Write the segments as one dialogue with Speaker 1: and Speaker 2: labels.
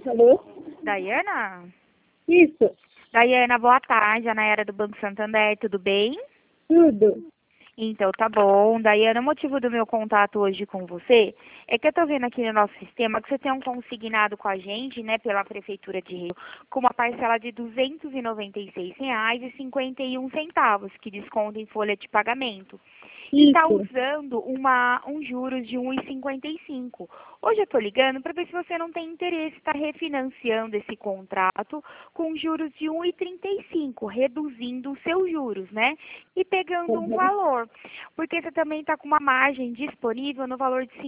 Speaker 1: Alô?
Speaker 2: Daiana?
Speaker 1: Isso,
Speaker 2: Daiana, boa tarde. Ana Era do Banco Santander, tudo bem?
Speaker 1: tudo.
Speaker 2: Então, tá bom. Daiana, o motivo do meu contato hoje com você é que eu tô vendo aqui no nosso sistema que você tem um consignado com a gente, né, pela Prefeitura de Rio, com uma parcela de R$ 296,51, que desconta em folha de pagamento. E está
Speaker 1: Isso.
Speaker 2: usando um juros de 1,55. Hoje eu estou ligando para ver se você não tem interesse em estar refinanciando esse contrato com juros de 1,35, reduzindo os seus juros, né? E pegando um
Speaker 1: Uhum.
Speaker 2: valor. Porque você também está com uma margem disponível no valor de R$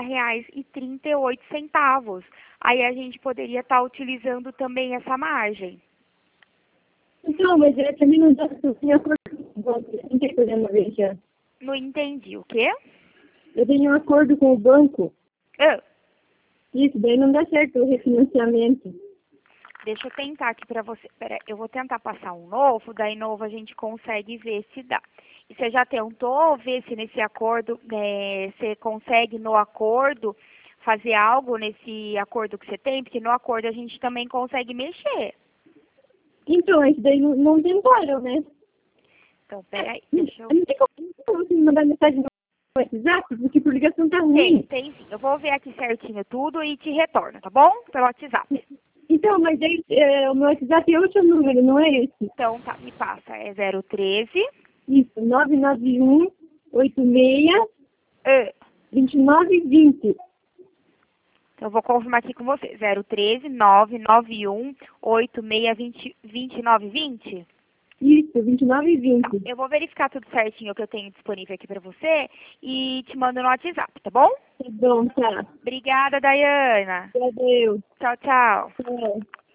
Speaker 2: 50,38. Aí a gente poderia estar utilizando também essa margem.
Speaker 1: Então, mas eu também não dá assim, acordo com o banco. Eu tentei fazer uma vez já.
Speaker 2: Não entendi. O quê?
Speaker 1: Eu tenho um acordo com o banco.
Speaker 2: Ah,
Speaker 1: Isso, daí não dá certo o refinanciamento.
Speaker 2: deixa eu tentar aqui para você. Pera, eu vou tentar passar um novo, daí novo a gente consegue ver se dá. E você já tentou ver se nesse acordo, você consegue no acordo fazer algo nesse acordo que você tem? Porque no acordo a gente também consegue mexer.
Speaker 1: Então, isso daí não tentaram, né?
Speaker 2: Então, peraí, deixa eu...
Speaker 1: Não tem como você me mandar mensagem no WhatsApp, porque por ligação tá
Speaker 2: Tem,
Speaker 1: ruim.
Speaker 2: tem sim. Eu vou ver aqui certinho tudo e te retorno, tá bom? Pelo WhatsApp.
Speaker 1: Então, mas aí, o meu WhatsApp é outro número, não é esse?
Speaker 2: Então, tá, me passa. É 013...
Speaker 1: Isso, 991
Speaker 2: Ah,
Speaker 1: 86 29 20.
Speaker 2: então, eu vou confirmar aqui com você. 013 991 86 29 20.
Speaker 1: Isso, 29 e
Speaker 2: Tá,
Speaker 1: 20.
Speaker 2: eu vou verificar tudo certinho que eu tenho disponível aqui pra você e te mando no WhatsApp, tá bom?
Speaker 1: Tá bom, tá.
Speaker 2: Obrigada, Daiana.
Speaker 1: Adeus.
Speaker 2: Tchau, tchau.
Speaker 1: Tchau.